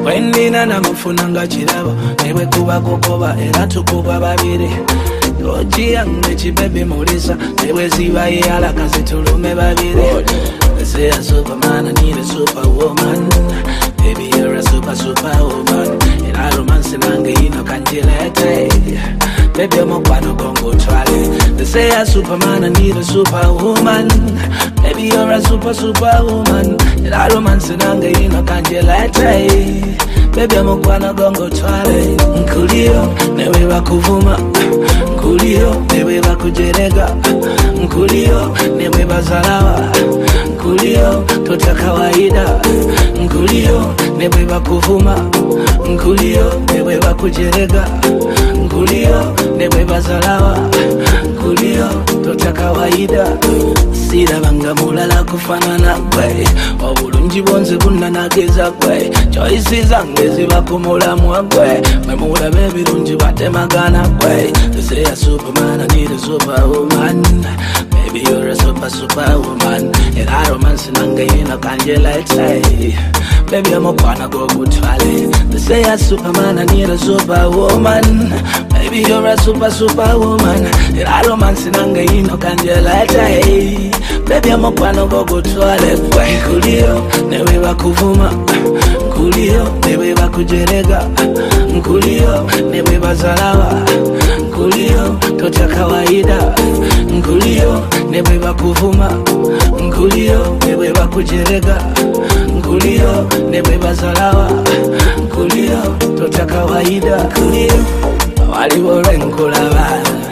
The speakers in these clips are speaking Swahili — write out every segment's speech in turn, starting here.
Wendina na mfunanga chirabo Newe kuba kukoba era tukuba babiri Oji yange chibebi mulisa Newe ziba iyala kasi tulume babiri They say a superman, I need a superwoman Baby you're a superwoman Ina romance nange ino kanjilete Baby I'm a kwano kongo chwale They say a superman, I need a superwoman Baby you're a superwoman Ina romance nange ino kanjilete Baby I'm a kwano kongo chwale Nkulio, newe wakuvuma Nkulio, newe wakujerega Nkulio, newe bazalawa Nkulio, tota kawaida Nkulio, newe wakuvuma Nkulio, newe wakujerega Nkulio, newe bazalawa Nkulio, tota kawaida Sira banga mulala kufanana kwe Obulungi bonze bunanageza kwe Choices zange ziba kumulamu kwe Memula bebirungi batemagana kwe They say a superman, I need a superwoman Baby you're a superwoman Era romance nange ino kanjilete Baby I'm a kwana go kutwale They say a superman, I need a superwoman Baby you're a superwoman Era romance nange ino kanjilete Baby I'm a kwana go kutwale Nkulio, newe wakuvuma Nkulio, newe wakujerega Nkulio, newe bazalawa Nkulio, tota kawaida Nkulio, newe wakuvuma Nkulio, newe wakujerega Nkulio, newe bazalawa Nkulio, tota kawaida Nkulio, walibore nkulaba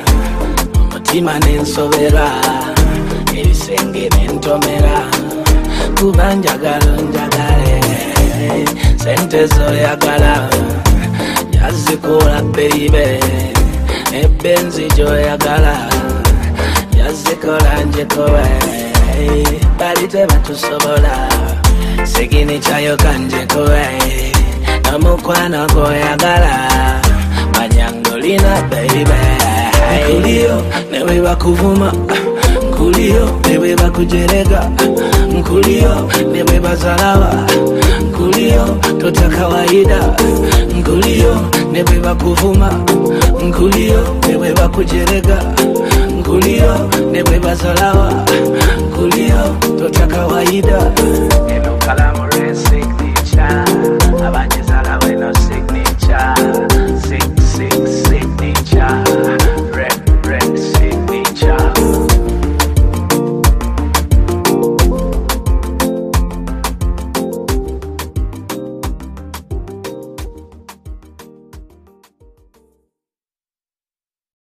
Mutima nensobera Ebisenge nentomera Kubanjagalo njagale Sente zoyagala Yazikola baby Ebenzi joyagala Yazikola njekowe Balite batusobola Segini chayo kanjekowe Namukwano goyagala Manyangolina baby Nkulio, newe wakuvuma Nkulio, newe wakujerega Nkulio, newe bazalawa Nkulio, tota kawaida Nkulio, newe wakuvuma Nkulio, newe wakujerega Nkulio, newe bazalawa Nkulio, tota kawaida Eno kalamu